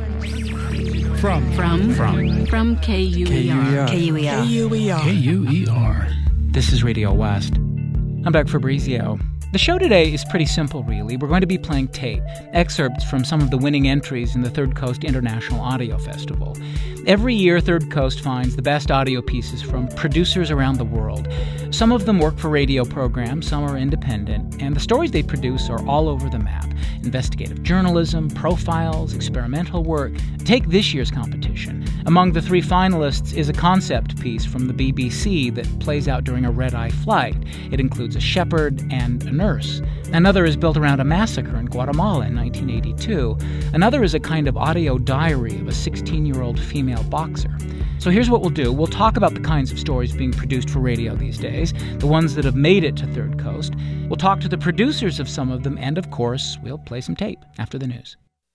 From KUER. KUER. This is Radio West. I'm Doug Fabrizio. The show today is pretty simple, really. We're going to be playing tape, excerpts from some of the winning entries in the Third Coast International Audio Festival. Every year, Third Coast finds the best audio pieces from producers around the world. Some of them work for radio programs, some are independent, and the stories they produce are all over the map. Investigative journalism, profiles, experimental work. Take this year's competition. Among the three finalists is a concept piece from the BBC that plays out during a red-eye flight. It includes a shepherd and a nurse. Another is built around a massacre in Guatemala in 1982. Another is a kind of audio diary of a 16-year-old female boxer. So here's what we'll do. We'll talk about the kinds of stories being produced for radio these days, the ones that have made it to Third Coast. We'll talk to the producers of some of them, and of course, we'll play some tape after the news.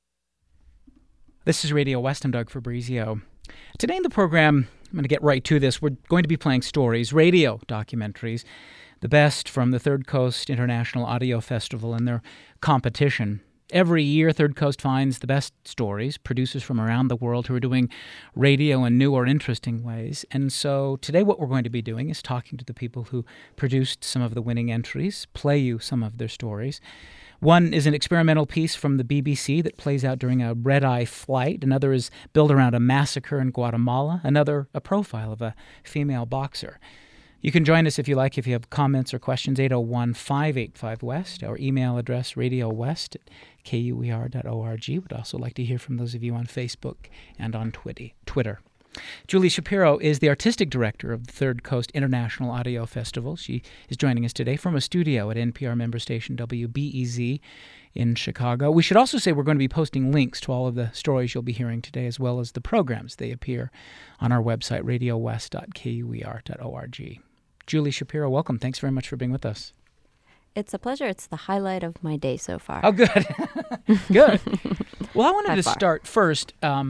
This is Radio West. I'm Doug Fabrizio. Today in the program, I'm going to get right to this. We're going to be playing stories, radio documentaries, the best from the Third Coast International Audio Festival and their competition. Every year, Third Coast finds the best stories, producers from around the world who are doing radio in new or interesting ways. And so today what we're going to be doing is talking to the people who produced some of the winning entries, play you some of their stories. One is an experimental piece from the BBC that plays out during a red-eye flight. Another is built around a massacre in Guatemala. Another, a profile of a female boxer. You can join us if you like, if you have comments or questions, 801-585-WEST. Our email address, radiowest@kuer.org. We'd also like to hear from those of you on Facebook and on Twitter. Julie Shapiro is the artistic director of the Third Coast International Audio Festival. She is joining us today from a studio at NPR member station WBEZ in Chicago. We should also say we're going to be posting links to all of the stories you'll be hearing today, as well as the programs. They appear on our website, radiowest.kuer.org. Julie Shapiro, welcome. Thanks very much for being with us. It's a pleasure. It's the highlight of my day so far. Oh, good. Good. Well, I wanted to start first.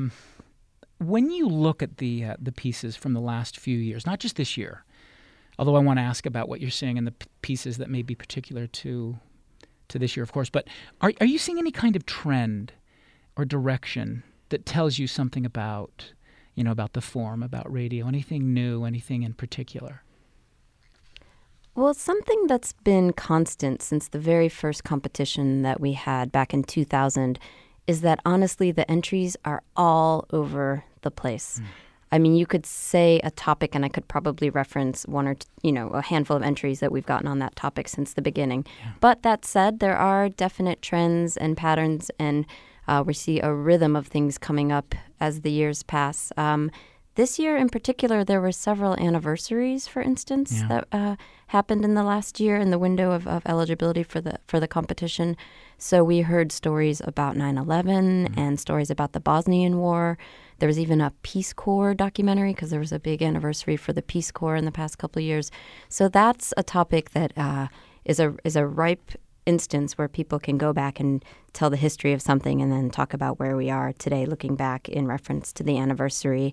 When you look at the pieces from the last few years, not just this year, although I want to ask about what you're seeing in the pieces that may be particular to this year, of course, but are you seeing any kind of trend or direction that tells you something about the form, about radio, anything new, anything in particular? Well, something that's been constant since the very first competition that we had back in 2000 is that, honestly, the entries are all over the place. I mean, you could say a topic, and I could probably reference one or a handful of entries that we've gotten on that topic since the beginning. Yeah. But that said, there are definite trends and patterns, and we see a rhythm of things coming up as the years pass. This year in particular, there were several anniversaries, for instance, that happened in the last year in the window of eligibility for the competition. So we heard stories about 9/11 and stories about the Bosnian War. There was even a Peace Corps documentary because there was a big anniversary for the Peace Corps in the past couple of years. So that's a topic that is a ripe instance where people can go back and tell the history of something and then talk about where we are today, looking back in reference to the anniversary.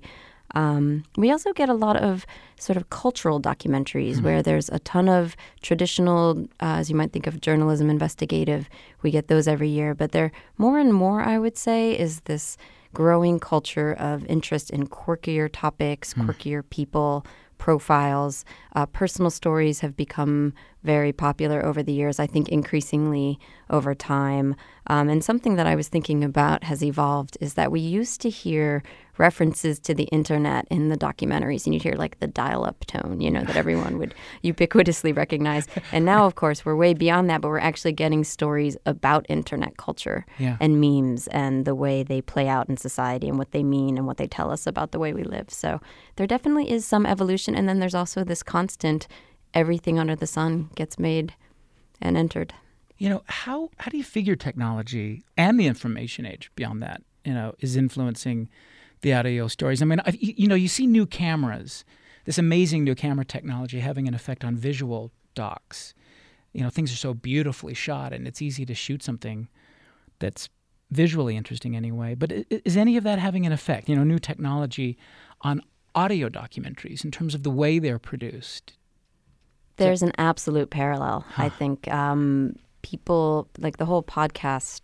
We also get a lot of sort of cultural documentaries where there's a ton of traditional, as you might think of journalism, investigative. We get those every year. But there more and more, I would say, is this growing culture of interest in quirkier topics, quirkier people, profiles. Personal stories have become very popular over the years, I think increasingly over time. And something that I was thinking about has evolved is that we used to hear references to the internet in the documentaries, and you'd hear like the dial-up tone, that everyone would ubiquitously recognize. And now, of course, we're way beyond that, but we're actually getting stories about internet culture and memes and the way they play out in society and what they mean and what they tell us about the way we live. So there definitely is some evolution. And then there's also this constant, everything under the sun gets made and entered. How do you figure technology and the information age beyond that, is influencing the audio stories? I mean, you see new cameras, this amazing new camera technology having an effect on visual docs. Things are so beautifully shot, and it's easy to shoot something that's visually interesting anyway. But is any of that having an effect, new technology on audio documentaries in terms of the way they're produced? There's an absolute parallel, I think. People, like the whole podcast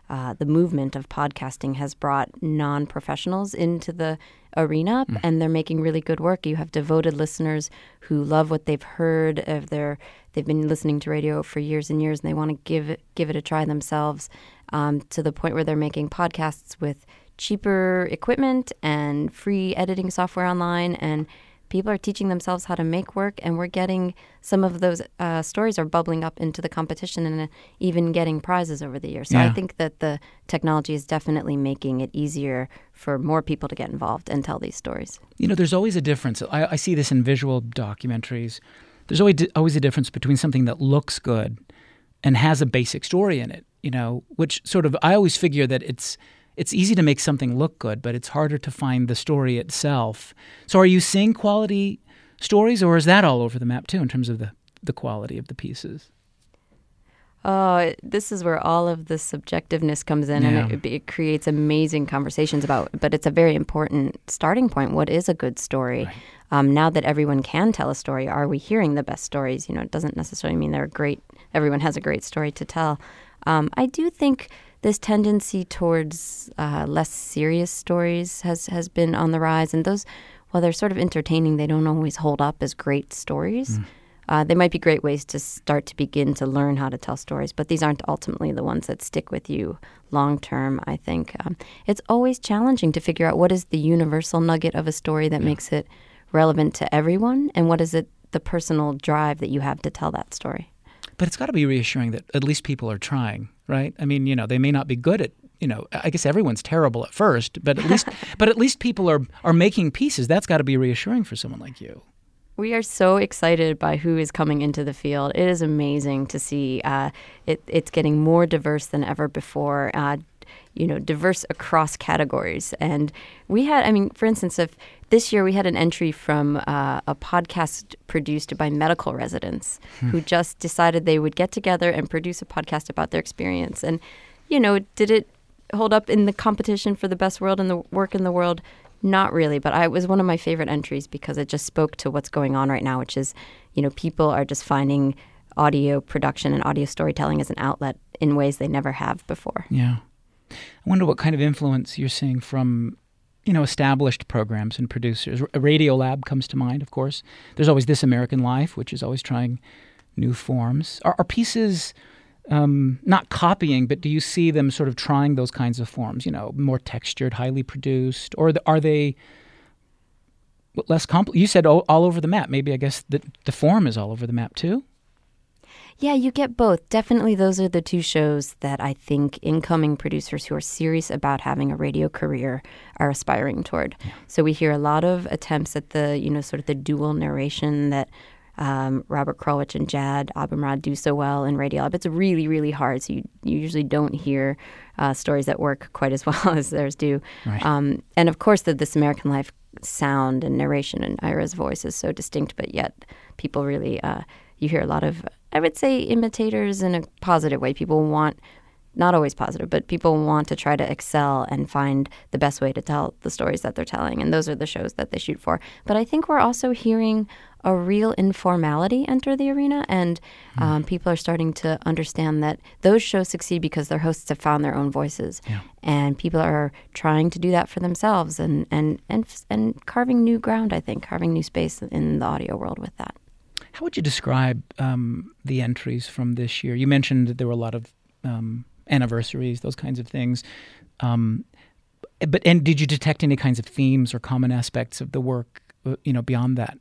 the movement of podcasting has brought non-professionals into the arena, and they're making really good work. You have devoted listeners who love what they've heard. They've been listening to radio for years and years, and they want to give it a try themselves, to the point where they're making podcasts with cheaper equipment and free editing software online, and people are teaching themselves how to make work, and we're getting some of those stories are bubbling up into the competition and even getting prizes over the years. So I think that the technology is definitely making it easier for more people to get involved and tell these stories. There's always a difference. I see this in visual documentaries. There's always a difference between something that looks good and has a basic story in it, which sort of, I always figure that it's easy to make something look good, but it's harder to find the story itself. So are you seeing quality stories, or is that all over the map too in terms of the quality of the pieces? This is where all of the subjectiveness comes in, and it creates amazing conversations but it's a very important starting point. What is a good story? Right. Now that everyone can tell a story, are we hearing the best stories? It doesn't necessarily mean they're great. Everyone has a great story to tell. I do think this tendency towards less serious stories has been on the rise. And those, while they're sort of entertaining, they don't always hold up as great stories. They might be great ways to begin to learn how to tell stories, but these aren't ultimately the ones that stick with you long term, I think. It's always challenging to figure out what is the universal nugget of a story that makes it relevant to everyone, and what is it, the personal drive that you have to tell that story. But it's got to be reassuring that at least people are trying, right? I mean, they may not be good at, I guess everyone's terrible at first, but at least people are making pieces. That's got to be reassuring for someone like you. We are so excited by who is coming into the field. It is amazing to see. It's getting more diverse than ever before. Diverse across categories. And we had, for instance, if this year we had an entry from a podcast produced by medical residents who just decided they would get together and produce a podcast about their experience. And, did it hold up in the competition for the best work in the world? Not really, but it was one of my favorite entries because it just spoke to what's going on right now, which is, people are just finding audio production and audio storytelling as an outlet in ways they never have before. Yeah. I wonder what kind of influence you're seeing from, established programs and producers. Radiolab comes to mind, of course. There's always This American Life, which is always trying new forms. Are pieces not copying, but do you see them sort of trying those kinds of forms, more textured, highly produced? Or are they less complex? You said all over the map. Maybe I guess the form is all over the map too? Yeah, you get both. Definitely those are the two shows that I think incoming producers who are serious about having a radio career are aspiring toward. Yeah. So we hear a lot of attempts at the, sort of the dual narration that Robert Krulwich and Jad Abumrad do so well in Radiolab. It's really, really hard. So you usually don't hear stories that work quite as well as theirs do. Right. And of course, This American Life sound and narration and Ira's voice is so distinct, but yet people really, you hear a lot of, I would say, imitators in a positive way. People want, not always positive, but people want to try to excel and find the best way to tell the stories that they're telling. And those are the shows that they shoot for. But I think we're also hearing a real informality enter the arena, and people are starting to understand that those shows succeed because their hosts have found their own voices. Yeah. And people are trying to do that for themselves and carving new ground, I think, carving new space in the audio world with that. How would you describe the entries from this year? You mentioned that there were a lot of anniversaries, those kinds of things. And did you detect any kinds of themes or common aspects of the work, beyond that?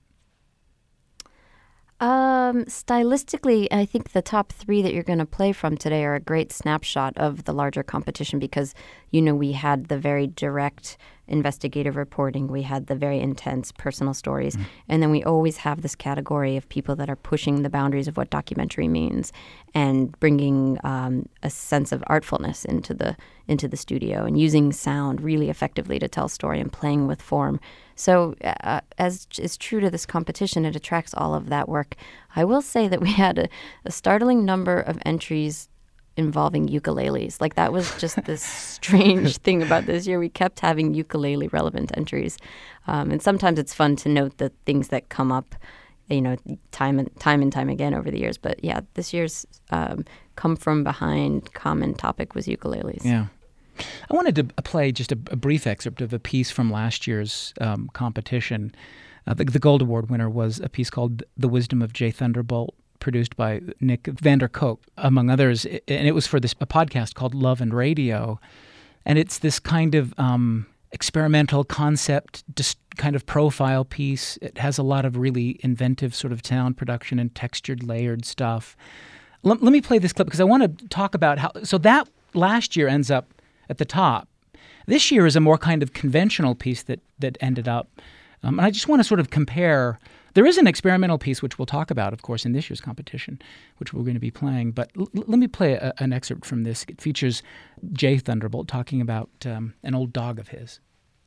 Stylistically, I think the top three that you're going to play from today are a great snapshot of the larger competition because, we had the very direct investigative reporting. We had the very intense personal stories. Mm. And then we always have this category of people that are pushing the boundaries of what documentary means and bringing a sense of artfulness into the studio and using sound really effectively to tell a story and playing with form. So as is true to this competition, it attracts all of that work. I will say that we had a startling number of entries involving ukuleles. Like, that was just this strange thing about this year. We kept having ukulele relevant entries. And sometimes it's fun to note the things that come up, time and time again over the years. But yeah, this year's come from behind common topic was ukuleles. Yeah. I wanted to play just a brief excerpt of a piece from last year's competition. The Gold Award winner was a piece called The Wisdom of Jay Thunderbolt, produced by Nick van der Kolk, among others. And it was for a podcast called Love and Radio. And it's this kind of experimental concept, just kind of profile piece. It has a lot of really inventive sort of sound production and textured, layered stuff. Let me play this clip because I want to talk about how... So that last year ends up at the top. This year is a more kind of conventional piece that ended up. And I just want to sort of compare. There is an experimental piece, which we'll talk about, of course, in this year's competition, which we're going to be playing. But let me play an excerpt from this. It features Jay Thunderbolt talking about an old dog of his.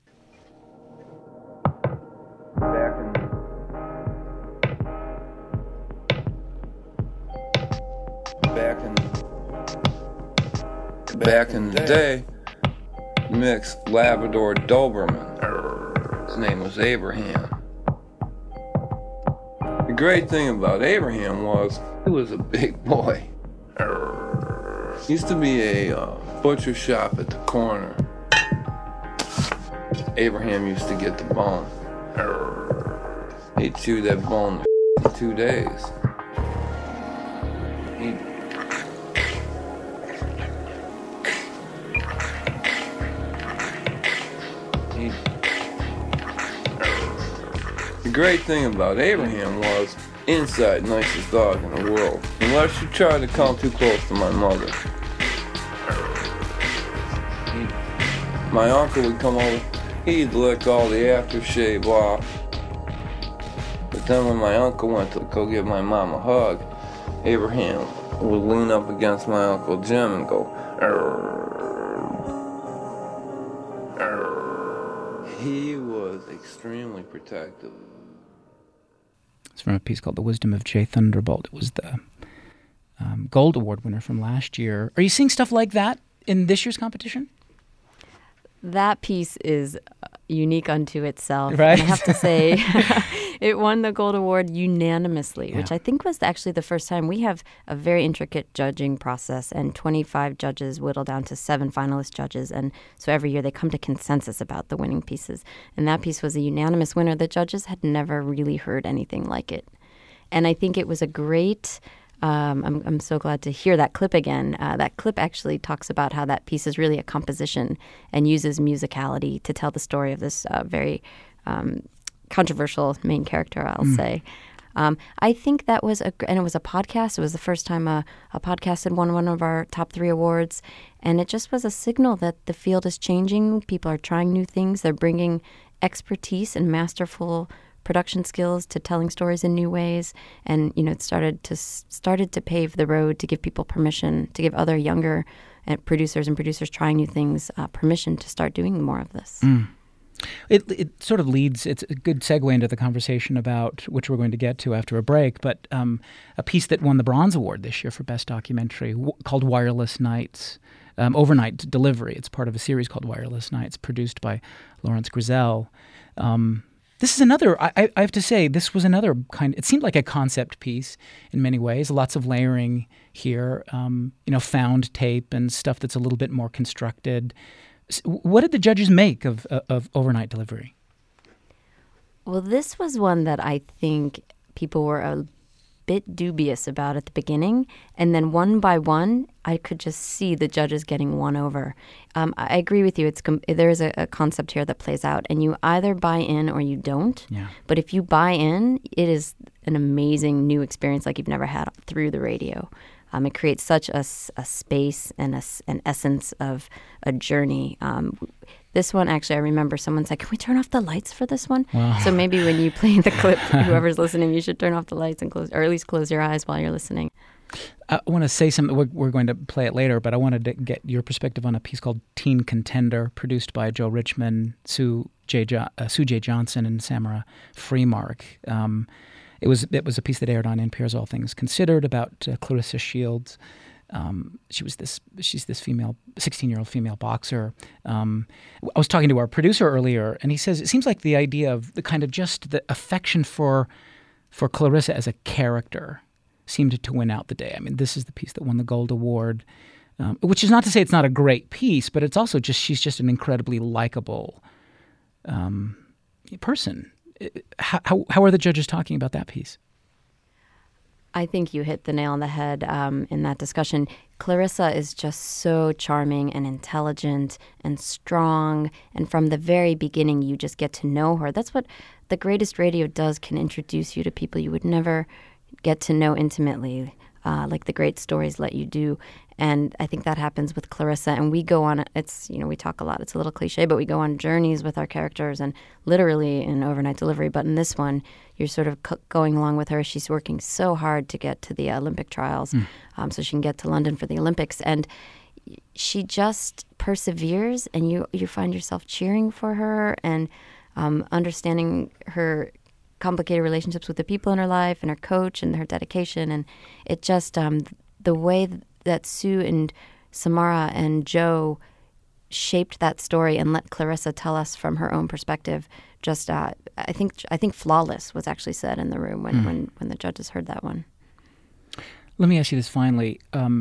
Back in the day, mixed Labrador Doberman. His name was Abraham. The great thing about Abraham was he was a big boy. Used to be a butcher shop at the corner. Abraham used to get the bone. He'd chew that bone in 2 days. The great thing about Abraham was inside nicest dog in the world, unless you try to come too close to my mother. My uncle would come over, he'd lick all the aftershave off. But then when my uncle went to go give my mom a hug, Abraham would lean up against my Uncle Jim and go, He was extremely protective. It's from a piece called The Wisdom of Jay Thunderbolt. It was the Gold Award winner from last year. Are you seeing stuff like that in this year's competition? That piece is unique unto itself. Right. And I have to say, it won the Gold Award unanimously, which Yeah. I think was actually the first time. We have a very intricate judging process, and 25 judges whittle down to 7 finalist judges. And so every year they come to consensus about the winning pieces. And that piece was a unanimous winner. The judges had never really heard anything like it. And I think it was a great... I'm so glad to hear that clip again. That clip actually talks about how that piece is really a composition and uses musicality to tell the story of this very controversial main character, I'll say. I think that was and it was a podcast. It was the first time a podcast had won one of our top 3 awards. And it just was a signal that the field is changing. People are trying new things. They're bringing expertise and masterful production skills to telling stories in new ways, and it started to pave the road to give people permission, to give other younger producers trying new things permission to start doing more of this. It sort of leads. It's a good segue into the conversation about which we're going to get to after a break. But a piece that won the Bronze Award this year for Best Documentary called Wireless Nights. Overnight Delivery. It's part of a series called Wireless Nights, produced by Lawrence Grizel. This is another, I have to say, this was another kind, it seemed like a concept piece in many ways, lots of layering here, found tape and stuff that's a little bit more constructed. What did the judges make of Overnight Delivery? Well, this was one that I think people were a bit dubious about at the beginning, and then one by one, I could just see the judges getting won over. I agree with you. There is a concept here that plays out, and you either buy in or you don't. Yeah. But if you buy in, it is an amazing new experience like you've never had through the radio. It creates such a space and an essence of a journey. This one, actually, I remember someone said, "Can we turn off the lights for this one?" Wow. So maybe when you play the clip, whoever's listening, you should turn off the lights and or at least close your eyes while you're listening. I want to say something. We're going to play it later, but I wanted to get your perspective on a piece called Teen Contender, produced by Joe Richman, Sue J. Johnson, and Samara Freemark. It was a piece that aired on NPR's All Things Considered about Clarissa Shields. She's this 16-year-old female boxer. I was talking to our producer earlier, and he says it seems like the idea of the kind of just the affection for Clarissa as a character seemed to win out the day. I mean, this is the piece that won the Gold Award, which is not to say it's not a great piece, but it's also just she's just an incredibly likable person. How are the judges talking about that piece? I think you hit the nail on the head in that discussion. Clarissa is just so charming and intelligent and strong. And from the very beginning, you just get to know her. That's what the greatest radio does, can introduce you to people you would never get to know intimately, like the great stories let you do. And I think that happens with Clarissa. And we go on, we talk a lot, it's a little cliche, but we go on journeys with our characters, and literally in Overnight Delivery. But in this one, you're sort of going along with her. She's working so hard to get to the Olympic trials so she can get to London for the Olympics. And she just perseveres, and you find yourself cheering for her and understanding her complicated relationships with the people in her life and her coach and her dedication. And it just, the way that Sue and Samara and Joe shaped that story and let Clarissa tell us from her own perspective, just I think flawless was actually said in the room when the judges heard that one. Let me ask you this finally.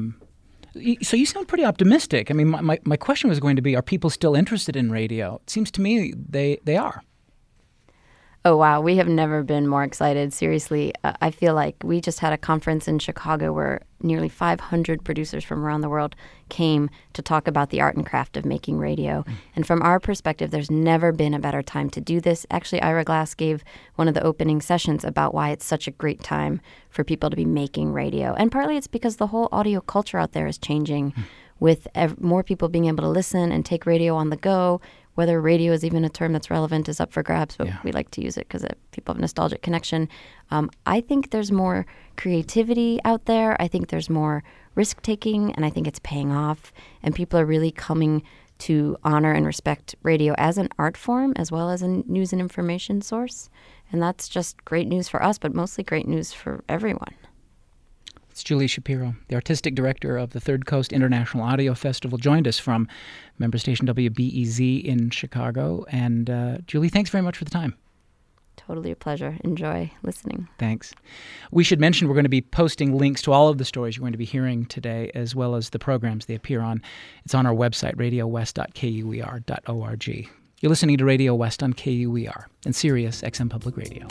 So you sound pretty optimistic. I mean, my question was going to be, are people still interested in radio? It seems to me they are. Oh, wow. We have never been more excited. Seriously, I feel like we just had a conference in Chicago where nearly 500 producers from around the world came to talk about the art and craft of making radio. And from our perspective, there's never been a better time to do this. Actually, Ira Glass gave one of the opening sessions about why it's such a great time for people to be making radio. And partly it's because the whole audio culture out there is changing with more people being able to listen and take radio on the go. Whether radio is even a term that's relevant is up for grabs, but we like to use it because people have a nostalgic connection. I think there's more creativity out there. I think there's more risk-taking, and I think it's paying off. And people are really coming to honor and respect radio as an art form as well as a news and information source. And that's just great news for us, but mostly great news for everyone. It's Julie Shapiro, the artistic director of the Third Coast International Audio Festival, joined us from member station WBEZ in Chicago. And Julie, thanks very much for the time. Totally a pleasure. Enjoy listening. Thanks. We should mention we're going to be posting links to all of the stories you're going to be hearing today, as well as the programs they appear on. It's on our website, radiowest.kuer.org. You're listening to Radio West on KUER and Sirius XM Public Radio.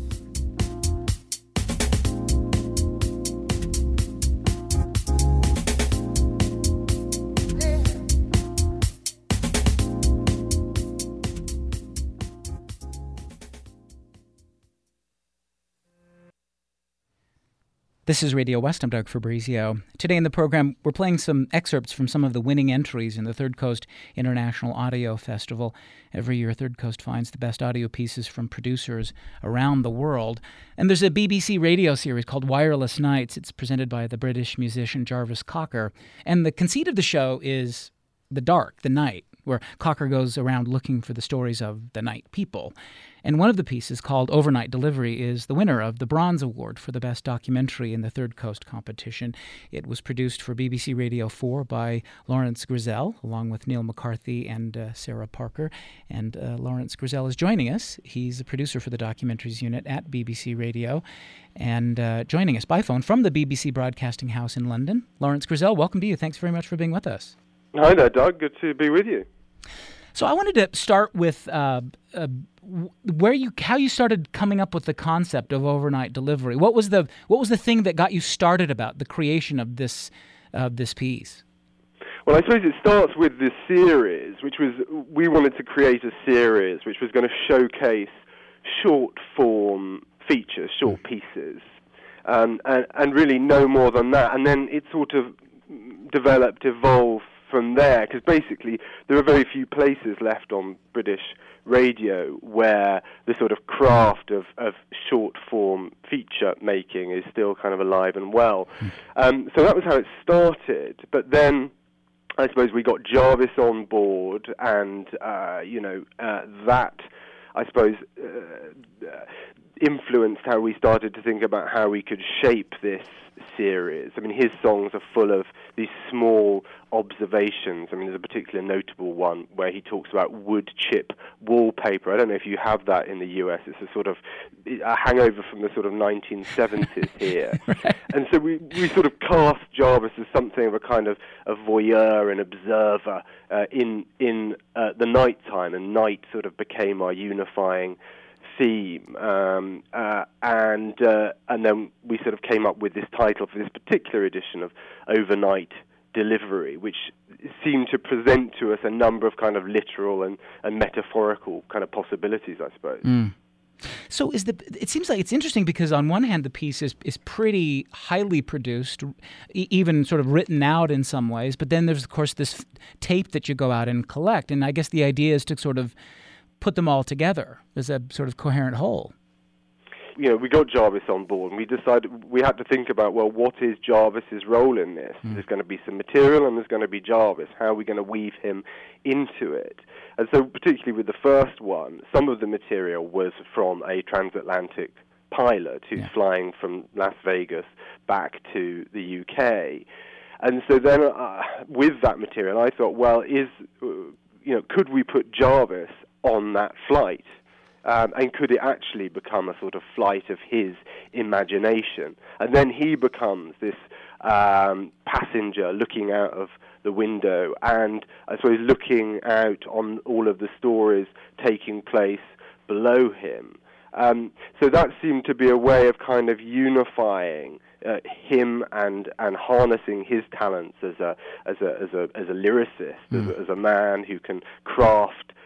This is Radio West. I'm Doug Fabrizio. Today in the program, we're playing some excerpts from some of the winning entries in the Third Coast International Audio Festival. Every year, Third Coast finds the best audio pieces from producers around the world. And there's a BBC radio series called Wireless Nights. It's presented by the British musician Jarvis Cocker. And the conceit of the show is the dark, the night, where Cocker goes around looking for the stories of the night people. And one of the pieces, called Overnight Delivery, is the winner of the Bronze Award for the Best Documentary in the Third Coast competition. It was produced for BBC Radio 4 by Lawrence Grisell, along with Neil McCarthy and Sarah Parker. And Lawrence Grisell is joining us. He's a producer for the documentaries unit at BBC Radio. And joining us by phone from the BBC Broadcasting House in London, Lawrence Grisell, welcome to you. Thanks very much for being with us. Hi there, Doug. Good to be with you. So I wanted to start with how you started coming up with the concept of Overnight Delivery. What was the thing that got you started about the creation of this piece? Well, I suppose it starts with this series, which was, we wanted to create a series which was going to showcase short form features, short pieces, and really no more than that. And then it sort of evolved from there, because basically there are very few places left on British radio where the sort of craft of short form feature making is still kind of alive and well. So that was how it started. But then I suppose we got Jarvis on board, and that I suppose influenced how we started to think about how we could shape this series. I mean, his songs are full of these small observations. I mean, there's a particular notable one where he talks about wood chip wallpaper. I don't know if you have that in the US. It's a sort of a hangover from the sort of 1970s here. Right. And so we sort of cast Jarvis as something of a kind of a voyeur and observer in the night time, and night sort of became our unifying theme. And then we sort of came up with this title for this particular edition of Overnight Delivery, which seemed to present to us a number of kind of literal and metaphorical kind of possibilities, I suppose. So it seems like it's interesting because on one hand the piece is pretty highly produced, even sort of written out in some ways, but then there's of course this tape that you go out and collect, and I guess the idea is to sort of put them all together as a sort of coherent whole. You know, we got Jarvis on board, and we decided we had to think about, well, what is Jarvis's role in this? There's going to be some material, and there's going to be Jarvis. How are we going to weave him into it? And so, particularly with the first one, some of the material was from a transatlantic pilot who's flying from Las Vegas back to the UK. And so then, with that material, I thought, well, could we put Jarvis on that flight? And could it actually become a sort of flight of his imagination? And then he becomes this passenger looking out of the window and, I suppose, looking out on all of the stories taking place below him. So that seemed to be a way of kind of unifying him and harnessing his talents as a lyricist, as a man who can craft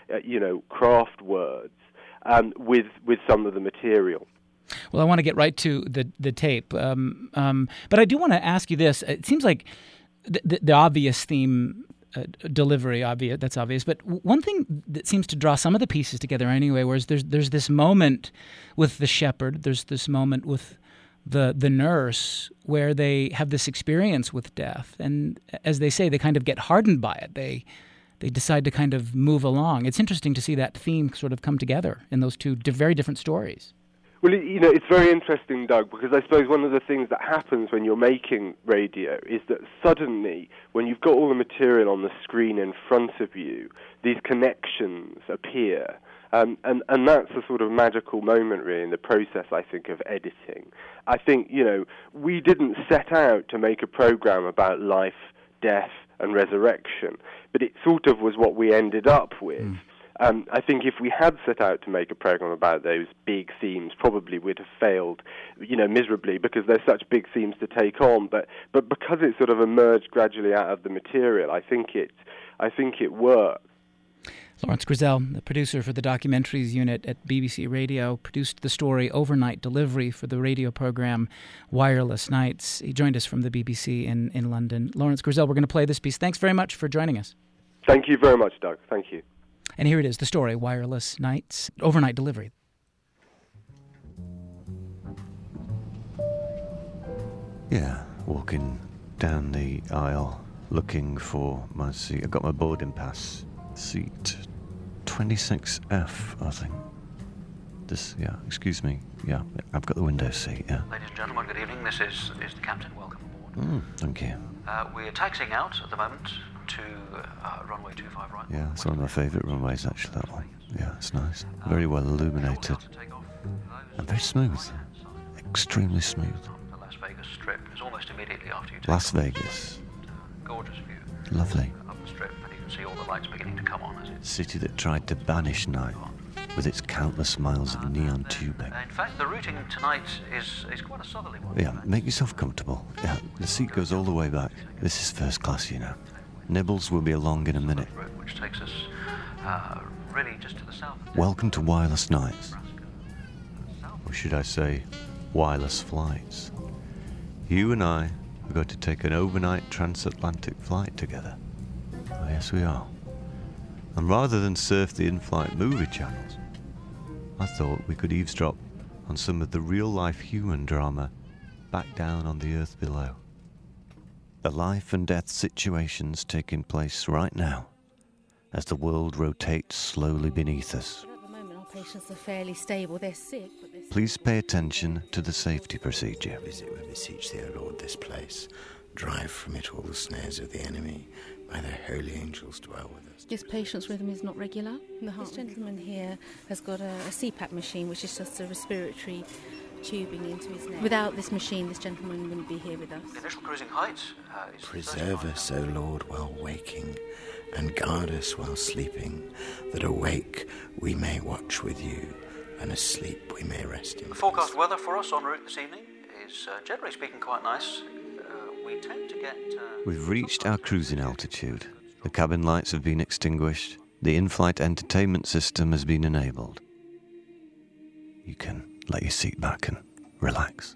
words. With some of the material. Well, I want to get right to the tape, but I do want to ask you this. It seems like the obvious theme delivery, that's obvious, but one thing that seems to draw some of the pieces together anyway, whereas there's this moment with the shepherd, there's this moment with the nurse where they have this experience with death, and as they say, they kind of get hardened by it. They decide to kind of move along. It's interesting to see that theme sort of come together in those two very different stories. Well, it's very interesting, Doug, because I suppose one of the things that happens when you're making radio is that suddenly, when you've got all the material on the screen in front of you, these connections appear. And that's a sort of magical moment, really, in the process, I think, of editing. I think, we didn't set out to make a program about life, death, and resurrection, but it sort of was what we ended up with. I think if we had set out to make a program about those big themes, probably we'd have failed, miserably, because there's such big themes to take on. But because it sort of emerged gradually out of the material, I think it worked. Lawrence Grisell, the producer for the documentaries unit at BBC Radio, produced the story Overnight Delivery for the radio program Wireless Nights. He joined us from the BBC in London. Lawrence Grisell, we're going to play this piece. Thanks very much for joining us. Thank you very much, Doug. Thank you. And here it is, the story Wireless Nights, Overnight Delivery. Yeah, walking down the aisle looking for my seat. I got my boarding pass. Seat 26F, I think. Excuse me. Yeah, I've got the window seat, yeah. Ladies and gentlemen, good evening. This is the captain. Welcome aboard. Thank you. We're taxiing out at the moment to runway 25 right. Yeah, it's one of my favourite runways, actually, that one. Yeah, it's nice. Very well illuminated. And very smooth. Extremely smooth. The Las Vegas Strip is almost immediately after you take Las off. Vegas. Gorgeous view. Lovely. Up the Strip, and you can see all the lights beginning to come on as it's... City that tried to banish night with its countless miles of neon tubing. In fact, the routing tonight is quite a southerly one. Yeah, make yourself comfortable. Yeah, the seat goes all the way back. This is first class, Nibbles will be along in a minute. Which takes us really just to the south. Welcome to Wireless Nights. Or should I say, wireless flights. You and I are going to take an overnight transatlantic flight together. Oh, yes, we are. And rather than surf the in-flight movie channels, I thought we could eavesdrop on some of the real-life human drama back down on the earth below. The life and death situations taking place right now as the world rotates slowly beneath us. At the moment, our patients are fairly stable. They're sick, but they're... Please pay attention to the safety procedure. Visit, we beseech thee, O Lord, this place. Drive from it all the snares of the enemy. May the holy angels dwell with us. This patient's rhythm is not regular. This gentleman here has got a CPAP machine, which is just a respiratory tubing into his neck. Without this machine, this gentleman wouldn't be here with us. The initial cruising height is... Preserve us, O Lord, while waking, and guard us while sleeping, that awake we may watch with you, and asleep we may rest in The forecast weather for us en route this evening is, generally speaking, quite nice. We tend to get... We've reached our cruising altitude. The cabin lights have been extinguished. The in-flight entertainment system has been enabled. You can lay your seat back and relax.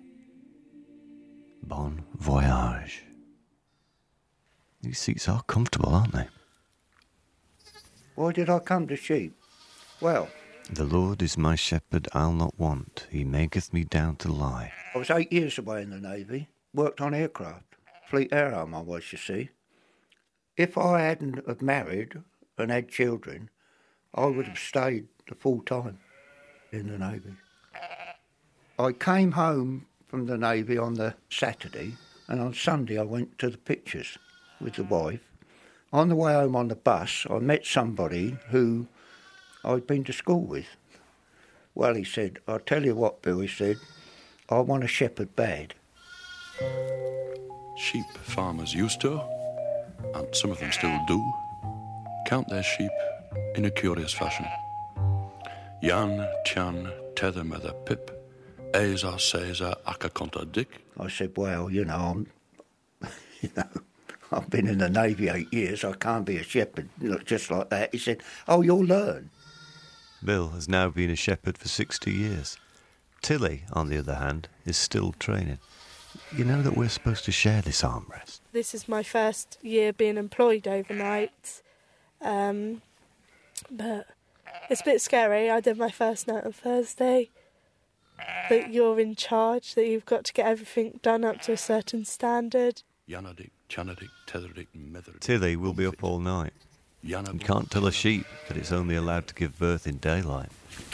Bon voyage. These seats are comfortable, aren't they? Why did I come to sheep? Well, The Lord is my shepherd, I'll not want. He maketh me down to lie. I was 8 years away in the Navy, worked on aircraft. Fleet Air Arm I was, you see. If I hadn't have married and had children, I would have stayed the full time in the Navy. I came home from the Navy on the Saturday, and on Sunday I went to the pictures with the wife. On the way home on the bus, I met somebody who I'd been to school with. Well, he said, I'll tell you what, Bill, he said, I want a shepherd bad. Sheep farmers used to, and some of them still do, count their sheep in a curious fashion. Jan, Tjan, Tether, Mother, Pip, Eza, Caesar, Akakonta, Dick. I said, well, I've been in the Navy 8 years, I can't be a shepherd just like that. He said, oh, you'll learn. Bill has now been a shepherd for 60 years. Tilly, on the other hand, is still training. You know that we're supposed to share this armrest? This is my first year being employed overnight, but it's a bit scary. I did my first night on Thursday, that you're in charge, that you've got to get everything done up to a certain standard. Tilly will be up all night. You can't tell a sheep that it's only allowed to give birth in daylight.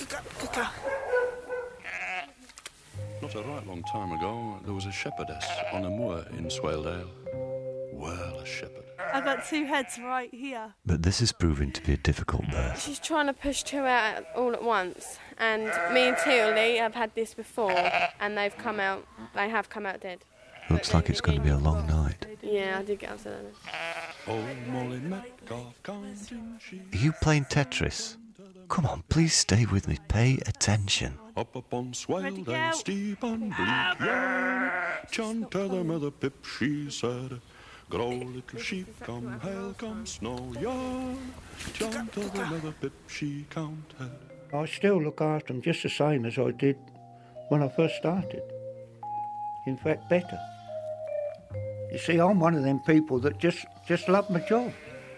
Not a right long time ago, there was a shepherdess on a moor in Swaledale. Well, a shepherd. I've got two heads right here. But this is proving to be a difficult birth. She's trying to push two out all at once, and me and Tilly have had this before, and they have come out dead. Looks like it's going to be a long night. Yeah, I did get upset on it. Are you playing Tetris? Come on, please stay with me. Pay attention. Up upon Swaledale, steep and bleak, Jan, Tjan, Tether, Mother, Pip, she said, grow little sheep, come hail, come snow, Jan, Tjan, Tether, Mother, Pip, she counted. I still look after them just the same as I did when I first started. In fact, better. You see, I'm one of them people that just love my job.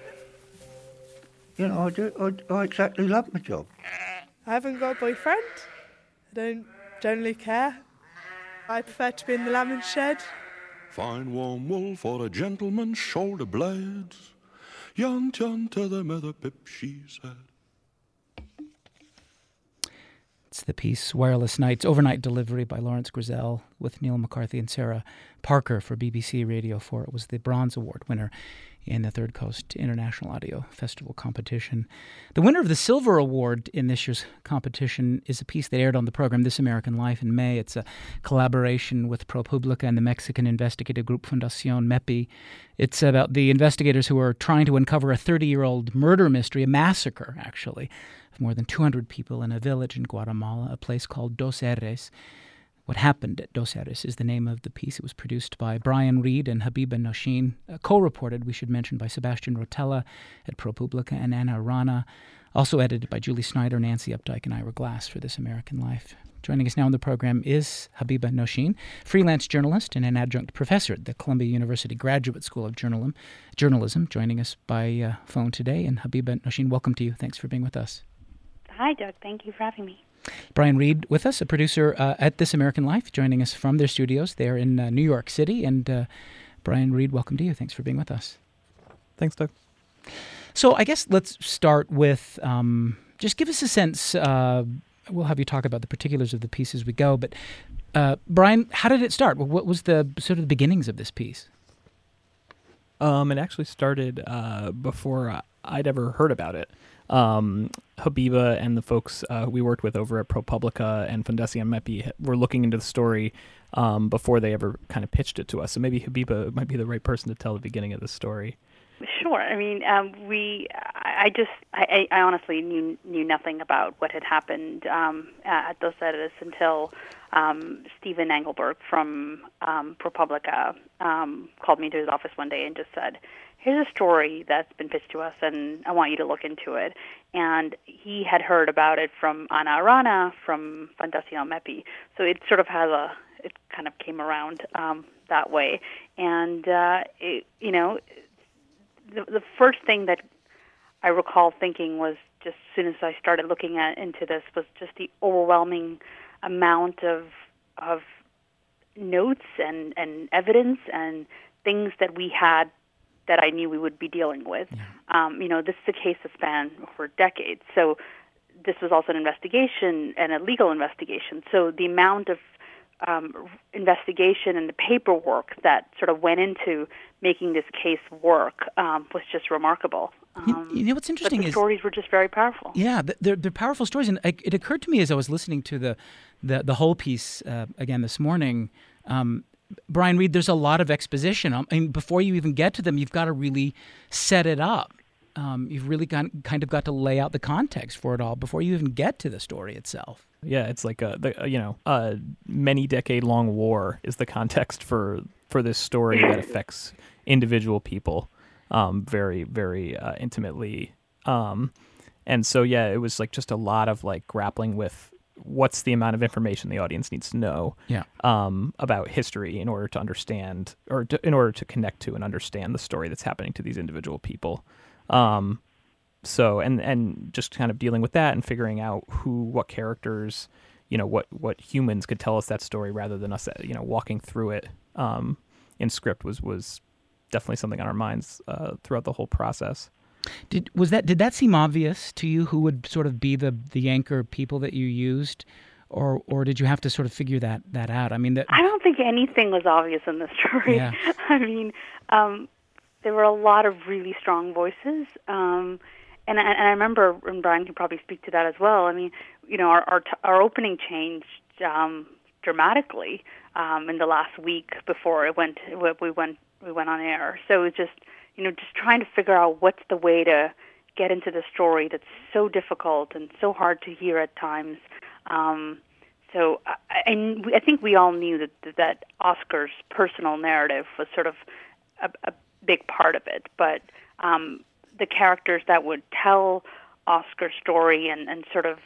You know, I exactly love my job. I haven't got a boyfriend. I don't generally care. I prefer to be in the lambing shed. Fine warm wool for a gentleman's shoulder blades. Jan, Tjan, Tether, Mother, Pip, she said. It's the piece Wireless Nights, overnight delivery by Lawrence Grizel with Neil McCarthy and Sarah Parker for BBC Radio 4. It was the Bronze Award winner in the Third Coast International Audio Festival competition. The winner of the Silver Award in this year's competition is a piece that aired on the program This American Life in May. It's a collaboration with ProPublica and the Mexican investigative group Fundación MEPI. It's about the investigators who are trying to uncover a 30-year-old murder mystery, a massacre, actually, of more than 200 people in a village in Guatemala, a place called Dos Eres. What Happened at Dos Eres is the name of the piece. It was produced by Brian Reed and Habiba Noshin, co-reported, we should mention, by Sebastian Rotella at ProPublica and Anna Rana, also edited by Julie Snyder, Nancy Updike, and Ira Glass for This American Life. Joining us now on the program is Habiba Noshin, freelance journalist and an adjunct professor at the Columbia University Graduate School of Journalism, joining us by phone today. And Habiba Noshin, welcome to you. Thanks for being with us. Hi, Doug. Thank you for having me. Brian Reed with us, a producer at This American Life, joining us from their studios there in New York City. And Brian Reed, welcome to you. Thanks for being with us. Thanks, Doug. So I guess let's start with just give us a sense. We'll have you talk about the particulars of the piece as we go. But Brian, how did it start? What was the sort of the beginnings of this piece? It actually started before I'd ever heard about it. Habiba and the folks we worked with over at ProPublica and Fundación MEPI were looking into the story before they ever kind of pitched it to us. So maybe Habiba might be the right person to tell the beginning of the story. Sure. I mean, I honestly knew nothing about what had happened at Dos Eras until Steven Engelberg from ProPublica called me to his office one day and just said, here's a story that's been pitched to us, and I want you to look into it. And he had heard about it from Ana Arana from Fundación MEPI. So it sort of it kind of came around that way. And, the first thing that I recall thinking was, just as soon as I started looking into this, was just the overwhelming amount of notes and evidence and things that we had that I knew we would be dealing with. Yeah. This is a case that spanned over decades. So this was also an investigation and a legal investigation. So the amount of investigation and the paperwork that sort of went into making this case work was just remarkable. What's interesting but the is stories were just very powerful. Yeah, they're powerful stories, and it occurred to me as I was listening to the whole piece again this morning. Brian Reed, there's a lot of exposition. I mean, before you even get to them, you've got to really set it up. You've really kind of got to lay out the context for it all before you even get to the story itself. Yeah, it's like a many decade long war is the context for this story that affects individual people very, very intimately. And so, yeah, it was like just a lot of like grappling with what's the amount of information the audience needs to know about history in order to understand or in order to connect to and understand the story that's happening to these individual people. So and just kind of dealing with that and figuring out what characters, what humans could tell us that story rather than us, walking through it in script was definitely something on our minds throughout the whole process. Did that seem obvious to you? Who would sort of be the anchor people that you used, or did you have to sort of figure that out? I mean, I don't think anything was obvious in the story. Yeah. I mean, there were a lot of really strong voices, and I remember, and Brian can probably speak to that as well. I mean, our opening changed dramatically in the last week before we went on air. So it was just trying to figure out what's the way to get into the story that's so difficult and so hard to hear at times. So I think we all knew that Oscar's personal narrative was sort of a big part of it, but the characters that would tell Oscar's story and sort of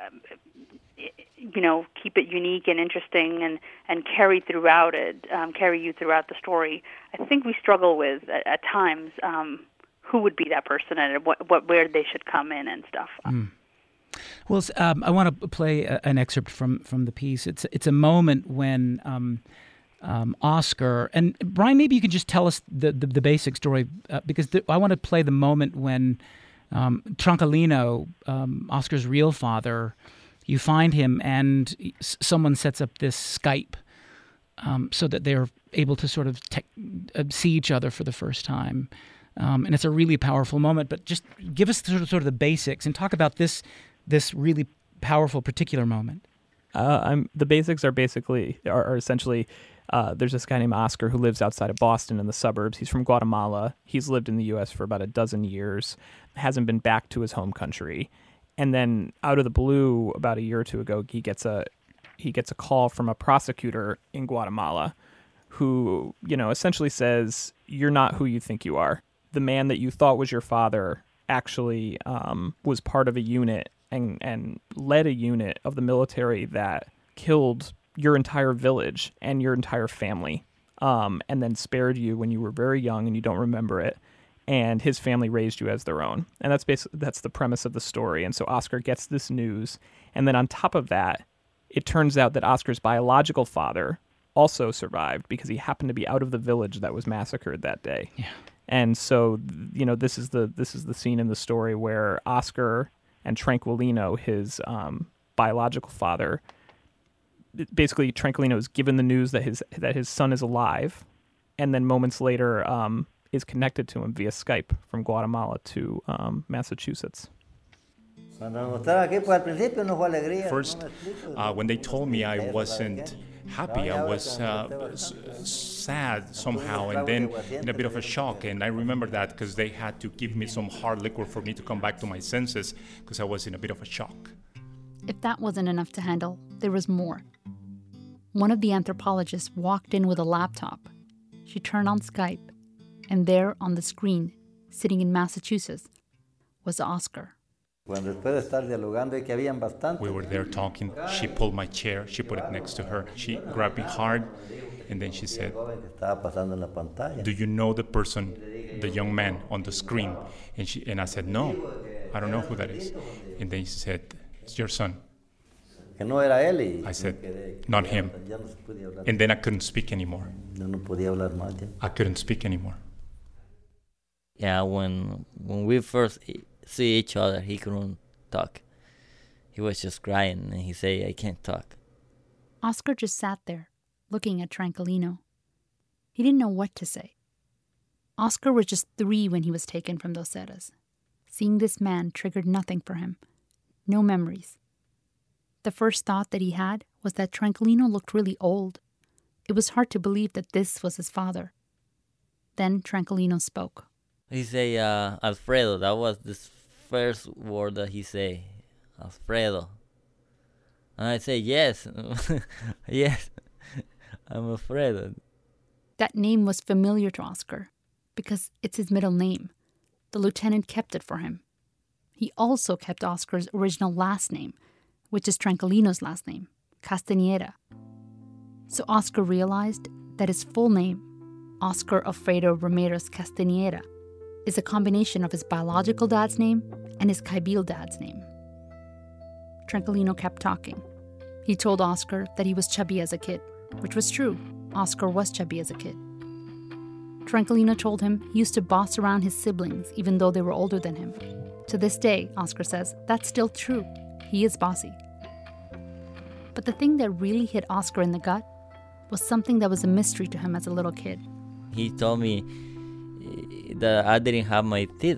keep it unique and interesting and carry you throughout the story. I think we struggle with at times who would be that person and where they should come in and stuff. Well, I want to play an excerpt from the piece. It's a moment when Oscar and Brian, maybe you could just tell us the basic story because I want to play the moment when Tranquilino, Oscar's real father, you find him and someone sets up this Skype so that they're able to sort of see each other for the first time. And it's a really powerful moment, but just give us sort of the basics and talk about this really powerful particular moment. The basics are essentially there's this guy named Oscar who lives outside of Boston in the suburbs. He's from Guatemala. He's lived in the U.S. for about a dozen years, hasn't been back to his home country. And then out of the blue, about a year or two ago, he gets a call from a prosecutor in Guatemala who, essentially says, you're not who you think you are. The man that you thought was your father actually was part of a unit and led a unit of the military that killed your entire village and your entire family, and then spared you when you were very young and you don't remember it. And his family raised you as their own. And that's the premise of the story. And so Oscar gets this news. And then on top of that, it turns out that Oscar's biological father also survived because he happened to be out of the village that was massacred that day. Yeah. And so, this is the scene in the story where Oscar and Tranquilino, his biological father, basically Tranquilino is given the news that his son is alive. And then moments later, is connected to him via Skype from Guatemala to Massachusetts. First, when they told me I wasn't happy, I was sad somehow, and then in a bit of a shock. And I remember that because they had to give me some hard liquor for me to come back to my senses because I was in a bit of a shock. If that wasn't enough to handle, there was more. One of the anthropologists walked in with a laptop. She turned on Skype, and there on the screen, sitting in Massachusetts, was Oscar. We were there talking. She pulled my chair. She put it next to her. She grabbed me hard, and then she said, "Do you know the person, the young man on the screen?" And I said, "No, I don't know who that is." And then she said, "It's your son." I said, "Not him." And then I couldn't speak anymore. I couldn't speak anymore. Yeah, when we first see each other, he couldn't talk. He was just crying, and he said, "I can't talk." Oscar just sat there, looking at Tranquilino. He didn't know what to say. Oscar was just 3 when he was taken from Dos Eras. Seeing this man triggered nothing for him. No memories. The first thought that he had was that Tranquilino looked really old. It was hard to believe that this was his father. Then Tranquilino spoke. He say, Alfredo. That was the first word that he say, Alfredo. And I say, yes, yes, I'm Alfredo. That name was familiar to Oscar because it's his middle name. The lieutenant kept it for him. He also kept Oscar's original last name, which is Tranquilino's last name, Castañeda. So Oscar realized that his full name, Oscar Alfredo Ramirez Castañeda, is a combination of his biological dad's name and his Caibil dad's name. Tranquilino kept talking. He told Oscar that he was chubby as a kid, which was true. Oscar was chubby as a kid. Tranquilino told him he used to boss around his siblings even though they were older than him. To this day, Oscar says, that's still true. He is bossy. But the thing that really hit Oscar in the gut was something that was a mystery to him as a little kid. He told me that I didn't have my teeth.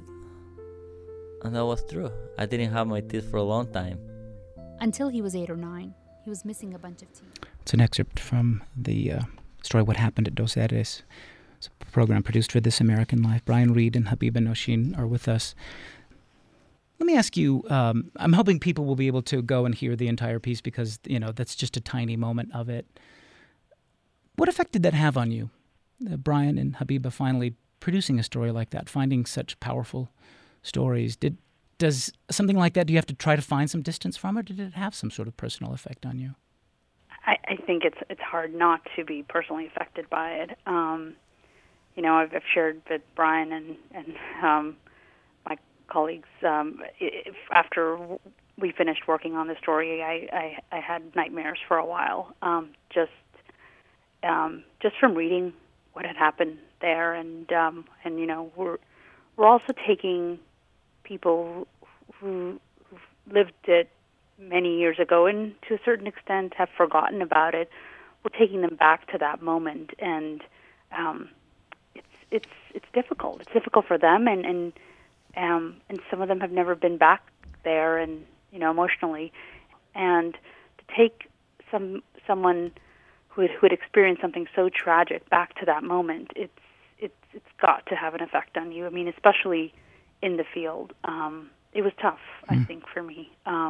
And that was true. I didn't have my teeth for a long time. Until he was 8 or 9, he was missing a bunch of teeth. It's an excerpt from the story What Happened at Dos Eras. It's a program produced for This American Life. Brian Reed and Habiba Noshin are with us. Let me ask you, I'm hoping people will be able to go and hear the entire piece because, that's just a tiny moment of it. What effect did that have on you, Brian and Habiba, finally producing a story like that, finding such powerful stories? Does something like that, do you have to try to find some distance from it, or did it have some sort of personal effect on you? I think it's hard not to be personally affected by it. I've shared with Brian and my colleagues, after we finished working on the story, I had nightmares for a while, just from reading what had happened there, and we're also taking people who lived it many years ago and to a certain extent have forgotten about it. We're taking them back to that moment, and it's difficult. It's difficult for them, and some of them have never been back there, and emotionally, and to take someone who had experienced something so tragic back to that moment, it's got to have an effect on you. I mean, especially in the field, it was tough. I think for me,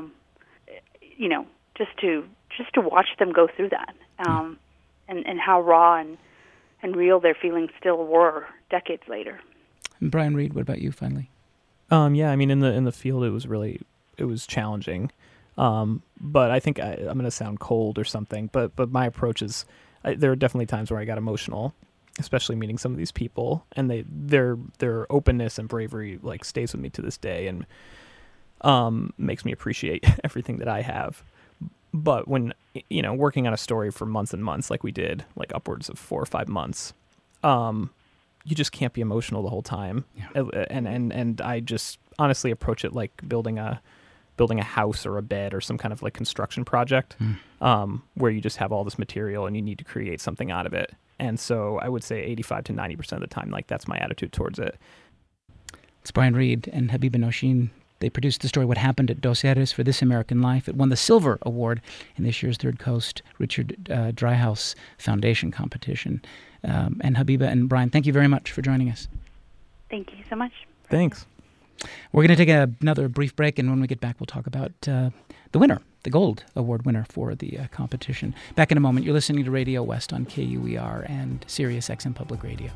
just to watch them go through that, and how raw and real their feelings still were decades later. And Brian Reed, what about you? Finally, in the field, it was challenging. But I think I'm going to sound cold or something. But my approach is, there are definitely times where I got emotional, especially meeting some of these people, and their openness and bravery stays with me to this day, and makes me appreciate everything that I have. But when working on a story for months and months, like we did, upwards of 4 or 5 months, you just can't be emotional the whole time. Yeah. And I just honestly approach it like building a building a house or a bed or some kind of like construction project where you just have all this material and you need to create something out of it. And so I would say 85 to 90% of the time, like that's my attitude towards it. It's Brian Reed and Habiba Noshin. They produced the story What Happened at Dos Eres for This American Life. It won the Silver Award in this year's Third Coast Richard Dreyhaus Foundation competition. And Habiba and Brian, thank you very much for joining us. Thank you so much. Thanks. We're going to take another brief break, and when we get back, we'll talk about the winner, the Gold Award winner for the competition. Back in a moment. You're listening to Radio West on KUER and Sirius XM Public Radio.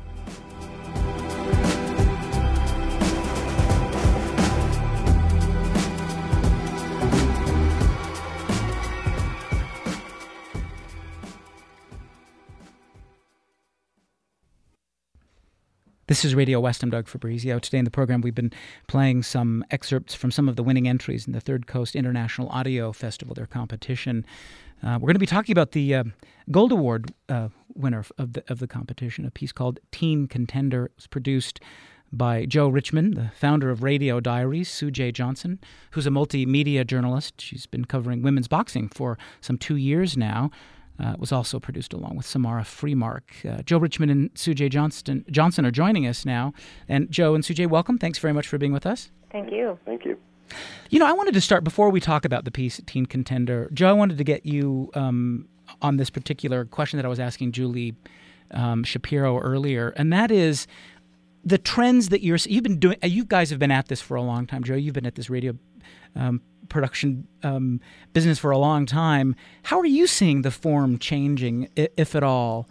This is Radio West. I'm Doug Fabrizio. Today in the program, we've been playing some excerpts from some of the winning entries in the Third Coast International Audio Festival, their competition. We're going to be talking about the Gold Award winner of the competition, a piece called Teen Contender. It was produced by Joe Richman, the founder of Radio Diaries, Sujay Johnson, who's a multimedia journalist. She's been covering women's boxing for some 2 years now. It was also produced along with Samara Freemark. Joe Richman and Sujay Johnson are joining us now. And Joe and Sujay, welcome. Thanks very much for being with us. Thank you. Thank you. You know, I wanted to start, before we talk about the piece, Teen Contender, Joe, I wanted to get you on this particular question that I was asking Julie Shapiro earlier, and that is the trends that you've been doing. You guys have been at this for a long time. Joe, you've been at this radio production business for a long time. How are you seeing the form changing, if at all?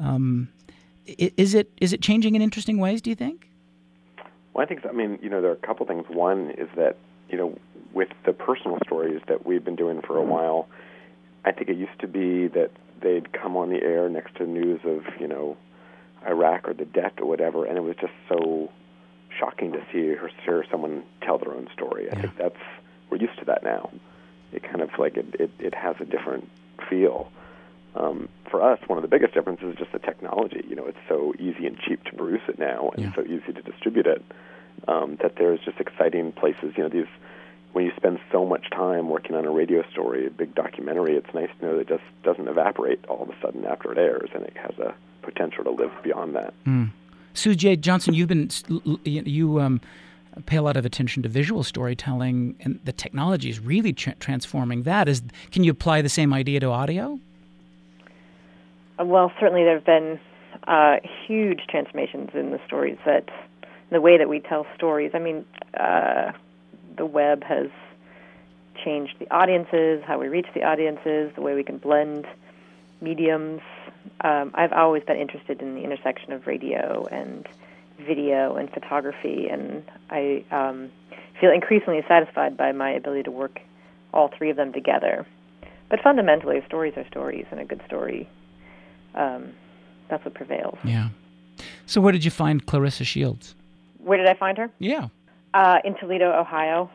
Is it changing in interesting ways, do you think? Well, I think so. I mean, there are a couple things. One is that, with the personal stories that we've been doing for a while, I think it used to be that they'd come on the air next to news of, Iraq or the debt or whatever, and it was just so shocking to hear someone tell their own story. I think we're used to that now. It kind of like it has a different feel. For us, one of the biggest differences is just the technology. It's so easy and cheap to produce it now, and so easy to distribute it, that there's just exciting places. These, when you spend so much time working on a radio story, a big documentary, it's nice to know that it just doesn't evaporate all of a sudden after it airs, and it has a potential to live beyond that. Sujay Johnson, you pay a lot of attention to visual storytelling, and the technology is really transforming that. Can you apply the same idea to audio? Well, certainly there have been huge transformations in the way that we tell stories. I mean, the web has changed the audiences, how we reach the audiences, the way we can blend mediums. I've always been interested in the intersection of radio and video and photography, and I feel increasingly satisfied by my ability to work all three of them together. But fundamentally, stories are stories, and a good story, that's what prevails. Yeah. So where did you find Clarissa Shields? Where did I find her? Yeah. In Toledo, Ohio.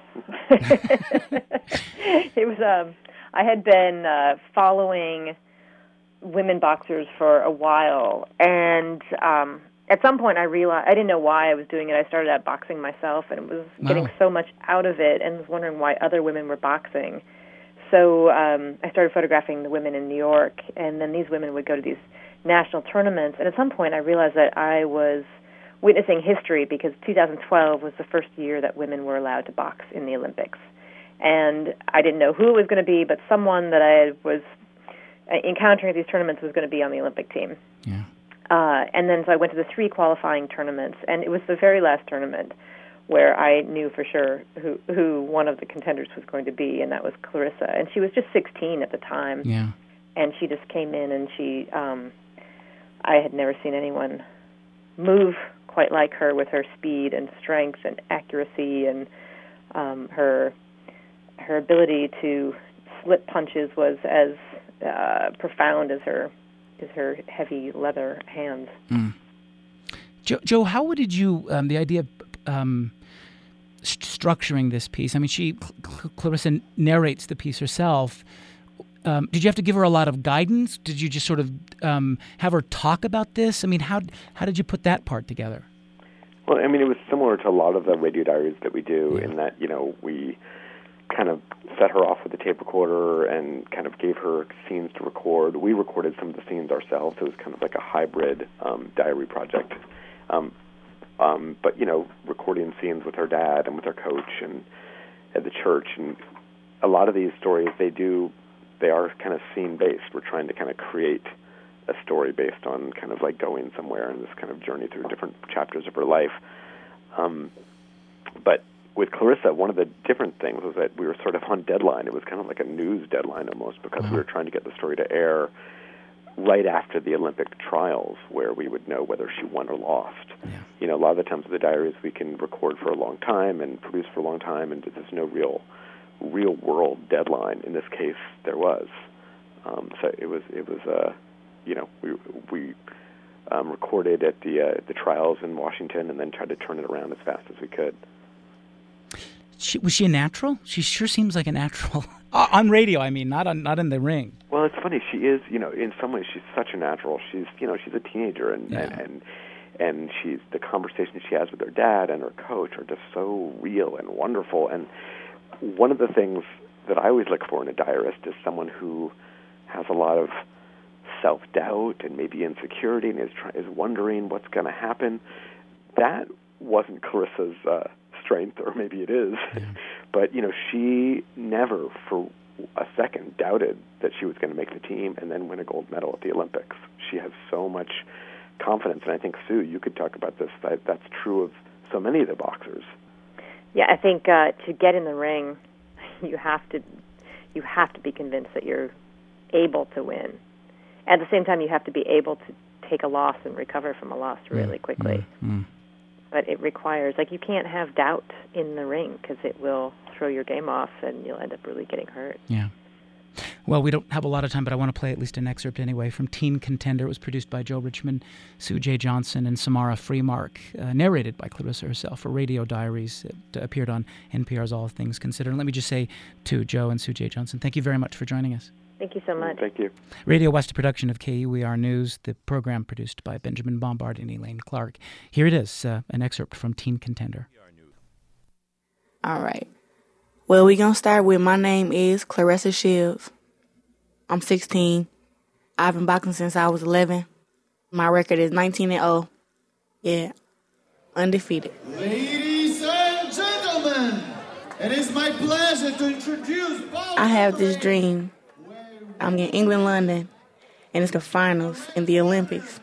It was. I had been following women boxers for a while, and at some point I realized I didn't know why I was doing it. I started out boxing myself, and was getting so much out of it, and was wondering why other women were boxing. So I started photographing the women in New York, and then these women would go to these national tournaments. And at some point I realized that I was witnessing history, because 2012 was the first year that women were allowed to box in the Olympics. And I didn't know who it was going to be, but someone that I was encountering at these tournaments was going to be on the Olympic team. Yeah. And then so I went to the 3 qualifying tournaments, and it was the very last tournament where I knew for sure who one of the contenders was going to be, and that was Clarissa. And she was just 16 at the time. Yeah. And she just came in, and she, I had never seen anyone move quite like her, with her speed and strength and accuracy, and her ability to slip punches was as profound as her heavy leather hands. Joe, how did you the idea of structuring this piece? I mean, Clarissa narrates the piece herself. Did you have to give her a lot of guidance? Did you just sort of have her talk about this? I mean, how did you put that part together? Well, I mean, it was similar to a lot of the radio diaries that we do, in that, we kind of set her off with a tape recorder and kind of gave her scenes to record. We recorded some of the scenes ourselves. It was kind of like a hybrid diary project. But, you know, recording scenes with her dad and with her coach and at the church. And a lot of these stories, they are kind of scene-based. We're trying to kind of create a story based on kind of like going somewhere and this kind of journey through different chapters of her life. But with Clarissa, one of the different things was that we were sort of on deadline. It was kind of like a news deadline almost, because we were trying to get the story to air right after the Olympic trials, where we would know whether she won or lost. Yeah. You know, a lot of the times with the diaries, we can record for a long time and produce for a long time, and there's no real world deadline. In this case, there was. So it was you know, we recorded at the trials in Washington and then tried to turn it around as fast as we could. Was she a natural? She sure seems like a natural. On radio, I mean, not in the ring. Well, it's funny. She is, you know, in some ways she's such a natural. She's, you know, she's a teenager, and she's, the conversations she has with her dad and her coach are just so real and wonderful. And one of the things that I always look for in a diarist is someone who has a lot of self-doubt and maybe insecurity and is wondering what's going to happen. That wasn't Clarissa's strength, or maybe it is. Yeah. But, you know, she never for a second doubted that she was going to make the team and then win a gold medal at the Olympics. She has so much confidence, and I think, Sue, you could talk about this. That's true of so many of the boxers. Yeah, I think to get in the ring, you have to be convinced that you're able to win. At the same time, you have to be able to take a loss and recover from a loss really quickly. Mm-hmm. But it requires, like, you can't have doubt in the ring because it will throw your game off and you'll end up really getting hurt. Yeah. Well, we don't have a lot of time, but I want to play at least an excerpt anyway from Teen Contender. It was produced by Joe Richmond, Sue J. Johnson, and Samara Freemark, narrated by Clarissa herself for Radio Diaries. It appeared on NPR's All Things Considered. And let me just say to Joe and Sue J. Johnson, thank you very much for joining us. Thank you so much. Thank you. Radio West, a production of KUER News, the program produced by Benjamin Bombard and Elaine Clark. Here it is, an excerpt from Teen Contender. All right. Well, we're going to start with, my name is Clarissa Shields. I'm 16. I've been boxing since I was 11. My record is 19-0. Yeah, undefeated. Ladies and gentlemen, it is my pleasure to introduce... I have this dream. I'm in England, London, and it's the finals in the Olympics.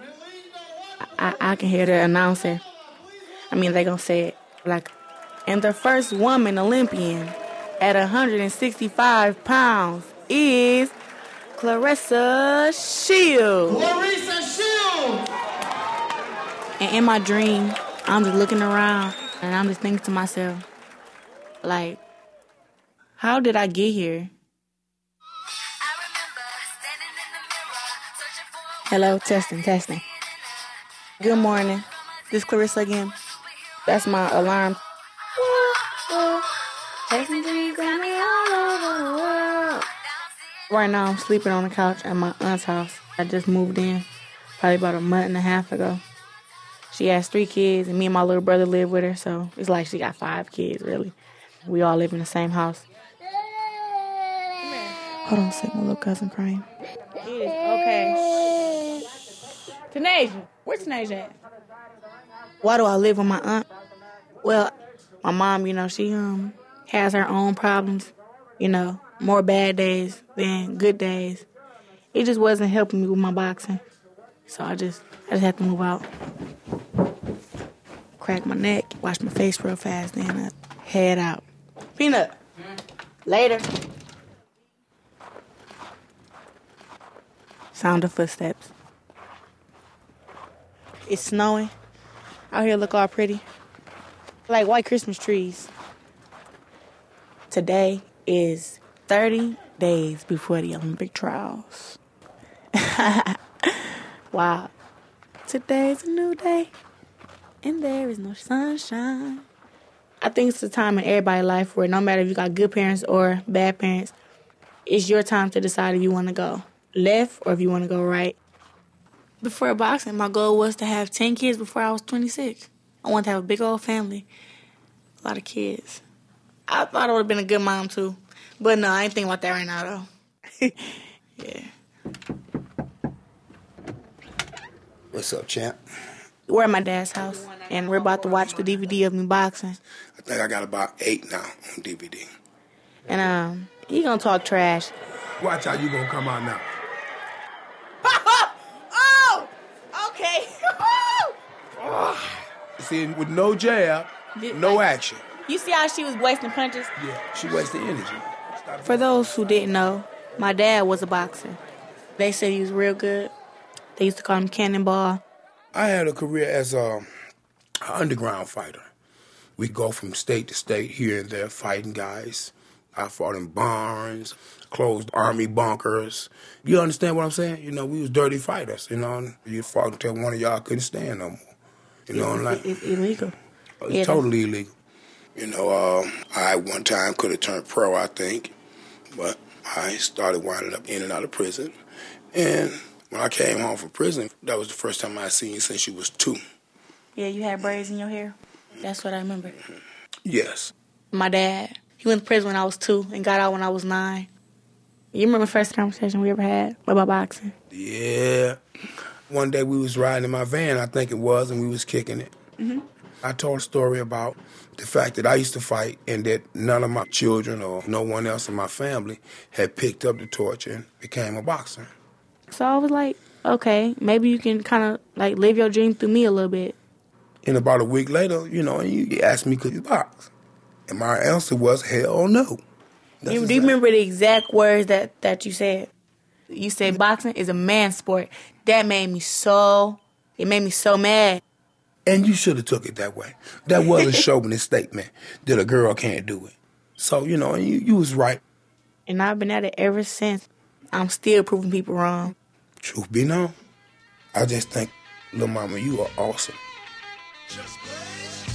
I can hear the announcer. I mean, they're going to say it like, and the first woman Olympian at 165 pounds is Clarissa Shields. Clarissa Shields! And in my dream, I'm just looking around, and I'm just thinking to myself, like, how did I get here? Hello, testing. Good morning. This is Clarissa again. That's my alarm. Right now, I'm sleeping on the couch at my aunt's house. I just moved in probably about a month and a half ago. She has 3 kids, and me and my little brother live with her, so it's like she got 5 kids, really. We all live in the same house. Hold on a second, my little cousin crying. Okay. Tanasia. Where's Tanasia at? Why do I live with my aunt? Well, my mom, you know, she has her own problems. You know, more bad days than good days. It just wasn't helping me with my boxing. So I just had to move out. Crack my neck, wash my face real fast, then I head out. Peanut. Later. Sound of footsteps. It's snowing. Out here look all pretty. Like white Christmas trees. Today is 30 days before the Olympic trials. Wow. Today's a new day, and there is no sunshine. I think it's a time in everybody's life where no matter if you got good parents or bad parents, it's your time to decide if you want to go left or if you want to go right. Before boxing, my goal was to have 10 kids before I was 26. I wanted to have a big old family, a lot of kids. I thought I would have been a good mom, too. But no, I ain't thinking about that right now, though. Yeah. What's up, champ? We're at my dad's house, and we're about to watch the DVD of me boxing. I think I got about 8 now on DVD. And, he gonna talk trash. Watch how you gonna come out now. Oh! Okay. See, with no jab, no action. You see how she was wasting punches? Yeah, she wasted energy. For those who didn't know, my dad was a boxer. They said he was real good. They used to call him Cannonball. I had a career as an underground fighter. We go from state to state here and there fighting guys. I fought in barns, closed army bunkers. You understand what I'm saying? You know, we was dirty fighters, you know. You fought until one of y'all couldn't stand no more. You know, It's illegal. It's totally illegal. You know, I one time could have turned pro, I think, but I started winding up in and out of prison. And when I came home from prison, that was the first time I seen you since she was 2. Yeah, you had braids in your hair. That's what I remember. Yes. My dad, he went to prison when I was 2 and got out when I was 9. You remember the first conversation we ever had about boxing? Yeah. One day we was riding in my van, I think it was, and we was kicking it. Mm-hmm. I told a story about the fact that I used to fight and that none of my children or no one else in my family had picked up the torch and became a boxer. So I was like, okay, maybe you can kind of like live your dream through me a little bit. And about a week later, you know, you asked me could you box. And my answer was, hell no. Do you remember the exact words that you said? You said boxing is a man's sport. That made me so mad. And you should have took it that way. That was a chauvinist statement that a girl can't do it. So, you know, and you was right. And I've been at it ever since. I'm still proving people wrong. Truth be known, I just think, little mama, you are awesome. Just blaze